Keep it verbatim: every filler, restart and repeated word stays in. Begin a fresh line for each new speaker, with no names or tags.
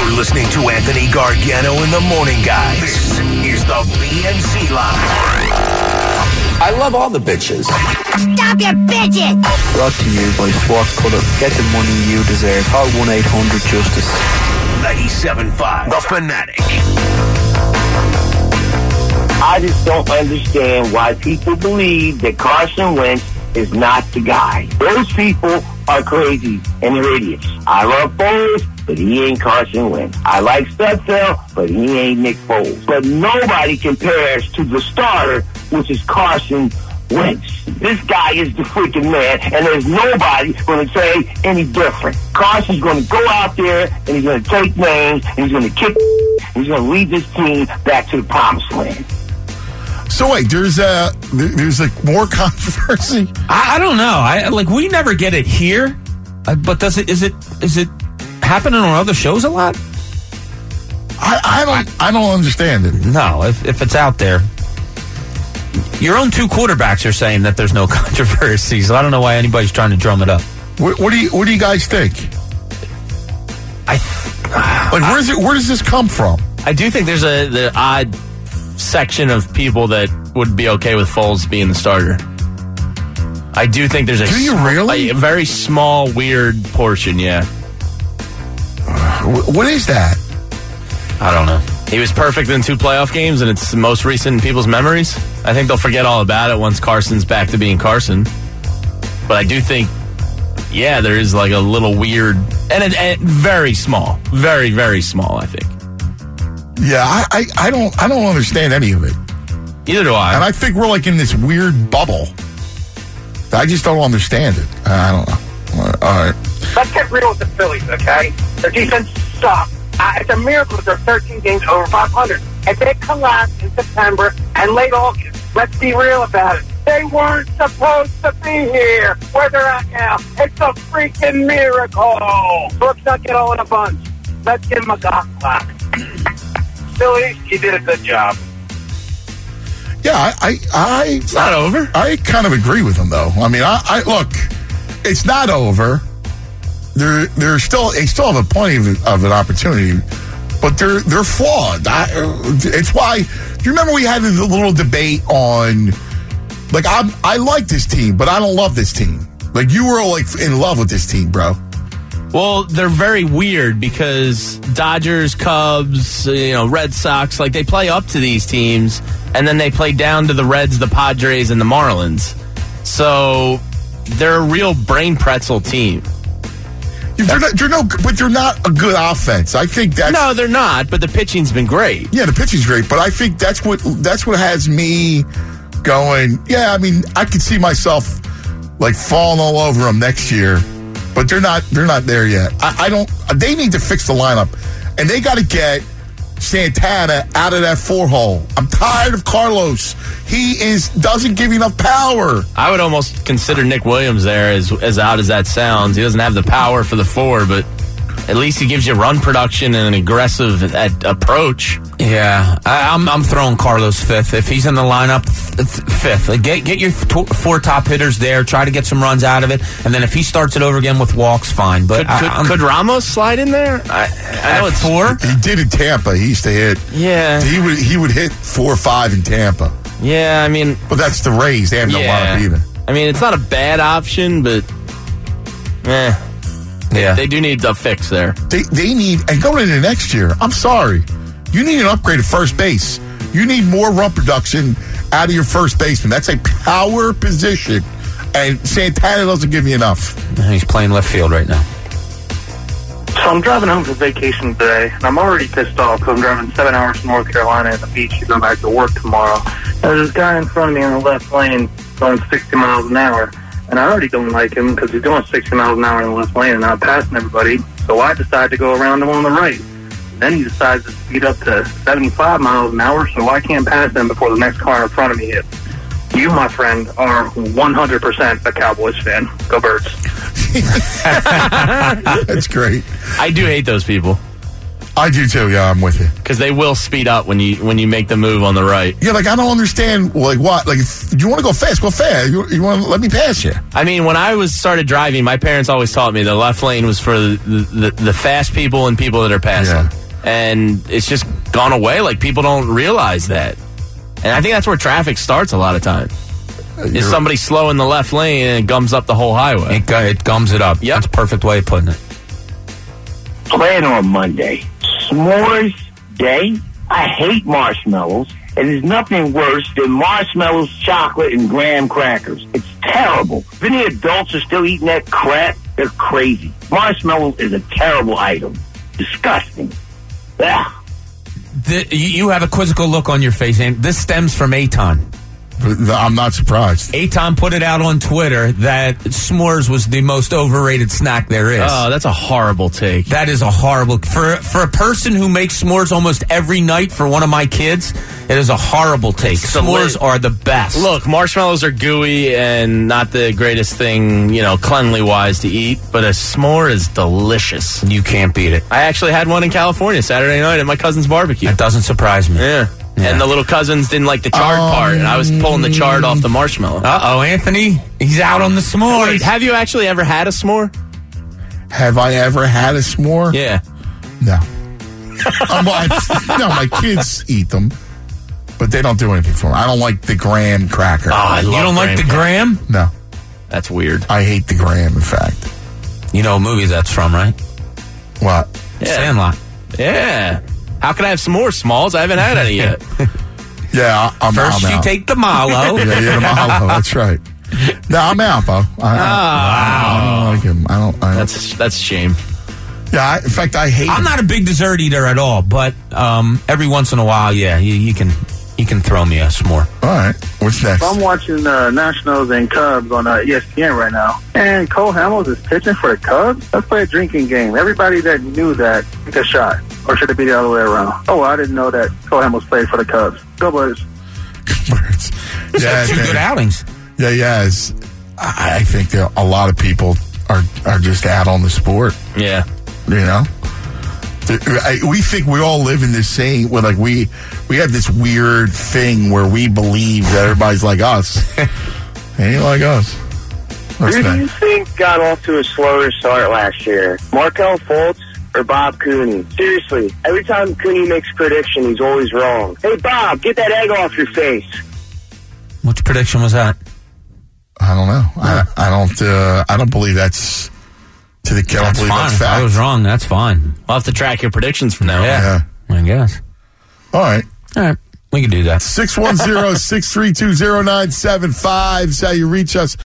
You're listening to Anthony Gargano in the Morning Guys. This is the B N C Line.
I love all the bitches.
Stop your bitches!
Brought to you by Swat Cutter. Get the money you deserve. Call one eight hundred justice.
ninety-seven point five The Fanatic.
I just don't understand why people believe that Carson Wentz is not the guy. Those people are crazy and they're idiots. I love Foles, but he ain't Carson Wentz. I like Studfeld, but he ain't Nick Foles. But nobody compares to the starter, which is Carson Wentz. This guy is the freaking man, and there's nobody going to say any different. Carson's going to go out there, and he's going to take names, and he's going to kick, and he's going to lead this team back to the promised land.
So wait, there's uh, there's like more controversy.
I, I don't know. I like we never get it here, uh, but does it? Is it? Is it happening on other shows a lot?
I, I don't. I don't understand it.
No, if if it's out there, your own two quarterbacks are saying that there's no controversy. So I don't know why anybody's trying to drum it up.
What, what do you What do you guys think?
I
like where is it? Where does this come from?
I do think there's a the odd section of people that would be okay with Foles being the starter. I do think there's a,
do you really?
a, a very small, weird portion, yeah.
Uh, what is that?
I don't know. He was perfect in two playoff games, and it's the most recent in people's memories. I think they'll forget all about it once Carson's back to being Carson. But I do think, yeah, there is like a little weird, and, it, and very small, very, very small, I think.
Yeah, I, I, I don't I don't understand any of it.
Neither do I.
And I think we're like in this weird bubble. I just don't understand it. I don't know. All right.
Let's get real with the Phillies, okay? Their defense sucks. Uh, it's a miracle that they're thirteen games over five hundred. If they collapse in September and late August, let's be real about it. They weren't supposed to be here. Where they're at now, it's a freaking miracle. Brooks not get all in a bunch. Let's give him a golf clap. Phillies, you did a good job.
Yeah, I, I, I
it's not over.
I kind of agree with him, though. I mean, I, I look, it's not over. They're, they're still, they still have a plenty of, of an opportunity, but they're, they're flawed. I, it's why. Do you remember we had a little debate on, like, I'm, I like this team, but I don't love this team. Like, you were like in love with this team, bro.
Well, they're very weird because Dodgers, Cubs, you know, Red Sox, like they play up to these teams, and then they play down to the Reds, the Padres, and the Marlins. So they're a real brain pretzel team.
They're not, they're no, but they're not a good offense. I think that's
no, they're not. But the pitching's been great.
Yeah, the pitching's great. But I think that's what that's what has me going. Yeah, I mean, I could see myself like falling all over them next year. But they're not. They're not there yet. I, I don't. They need to fix the lineup, and they got to get Santana out of that four hole. I'm tired of Carlos. He is doesn't give enough power.
I would almost consider Nick Williams there, as as out as that sounds. He doesn't have the power for the four, but at least he gives you run production and an aggressive at, approach.
Yeah, I, I'm I'm throwing Carlos fifth. If he's in the lineup, th- fifth. Like get get your t- four top hitters there. Try to get some runs out of it, and then if he starts it over again with walks, fine. But
could, I, could, could Ramos slide in there? I, I know it's
four.
He did in Tampa. He used to hit.
Yeah,
he would he would hit four or five in Tampa.
Yeah, I mean,
but that's the Rays. They have no
yeah.
lineup either.
I mean, it's not a bad option, but eh.
Yeah,
they do need a fix there.
They they need, and going into next year, I'm sorry, you need an upgrade at first base. You need more run production out of your first baseman. That's a power position, and Santana doesn't give you enough.
He's playing left field right now.
So I'm driving home for vacation today, and I'm already pissed off because I'm driving seven hours to North Carolina at the beach to go back to work tomorrow. There's this guy in front of me in the left lane going sixty miles an hour. And I already don't like him because he's doing sixty miles an hour in the left lane and not passing everybody. So I decided to go around him on the right. Then he decides to speed up to seventy-five miles an hour, so I can't pass him before the next car in front of me hits. You, my friend, are one hundred percent a Cowboys fan. Go Birds.
That's great.
I do hate those people.
I do too. Yeah, I'm with you.
Because they will speed up when you when you make the move on the right.
Yeah, like I don't understand. Like what? Like if you want to go fast, go fast. You, you want to let me pass you?
I mean, when I was started driving, my parents always taught me the left lane was for the the, the fast people and people that are passing.
Yeah.
And it's just gone away. Like people don't realize that. And I think that's where traffic starts a lot of time. Is somebody slow in the left lane and it gums up the whole highway?
It, it gums it up.
Yep.
That's a perfect way of putting it.
Plan on Monday. S'mores day? I hate marshmallows. And there's nothing worse than marshmallows, chocolate, and graham crackers. It's terrible. If any adults are still eating that crap, they're crazy. Marshmallows is a terrible item. Disgusting. Ugh.
The, you you have a quizzical look on your face, and this stems from Eitan.
I'm not surprised.
Eitan put it out on Twitter that s'mores was the most overrated snack there is.
Oh, that's a horrible take.
That is a horrible... For for a person who makes s'mores almost every night for one of my kids, it is a horrible take.
It's the
S'mores
lit-
are the best.
Look, marshmallows are gooey and not the greatest thing, you know, cleanly-wise to eat, but a s'more is delicious.
You can't beat it.
I actually had one in California Saturday night at my cousin's barbecue.
That doesn't surprise me.
Yeah.
Yeah.
And the little cousins didn't like the charred
Um,
part, and I was pulling the chard off the marshmallow.
Uh-oh, Anthony. He's out on the s'mores.
Wait, have you actually ever had a s'more?
Have I ever had a s'more?
Yeah.
No. um, well, I've- no, my kids eat them, but they don't do anything for me. I don't like the graham cracker.
Oh, I love
You don't like the
graham
graham?
No,
That's weird.
I hate the graham. In fact,
You know what movie that's from, right?
what?
Yeah.
Sandlot.
Yeah. How can I have some more Smalls? I haven't had any yet.
Yeah, I'm,
First
I'm
you
out.
take the Malo.
Yeah, yeah, the Mahalo. That's right. No, I'm out, Bo. I, I, I don't like him. I don't. I,
That's that's a shame.
yeah. I, in fact, I hate.
I'm
him.
not a big dessert eater at all, but um, every once in a while, yeah, you, you can you can throw me a s'more.
All right. What's next?
I'm watching uh, Nationals and Cubs on uh, E S P N right now. And Cole Hamels is pitching for the Cubs? Let's play a drinking game. Everybody that knew that, take a shot. Or should it be the other way around? Oh, well, I didn't know that Cole Hamels played for the Cubs. Go Birds.
Birds. Yeah,
Two
man.
good outings.
Yeah, yeah. It's, I, I think that a lot of people are are just out on the sport.
Yeah.
You know, I, we think we all live in this same. Where like we we have this weird thing where we believe that everybody's like us. They ain't like us. What's
Who do you
next?
think got off to a slower start last year? Markel Fultz or Bob Cooney? Seriously, every time Cooney makes a prediction, he's always wrong. Hey, Bob, get that egg off your face.
Which prediction was that?
I don't know. I, I don't. Uh, I don't believe that's to the. I don't
That's
believe
fine.
that's
If I
fact.
was wrong, that's fine.
We'll have to track your predictions from now on.
Yeah.
Yeah.
I guess.
All right.
All right. We can do that.
six one zero, six three two, zero nine seven five is how you reach us.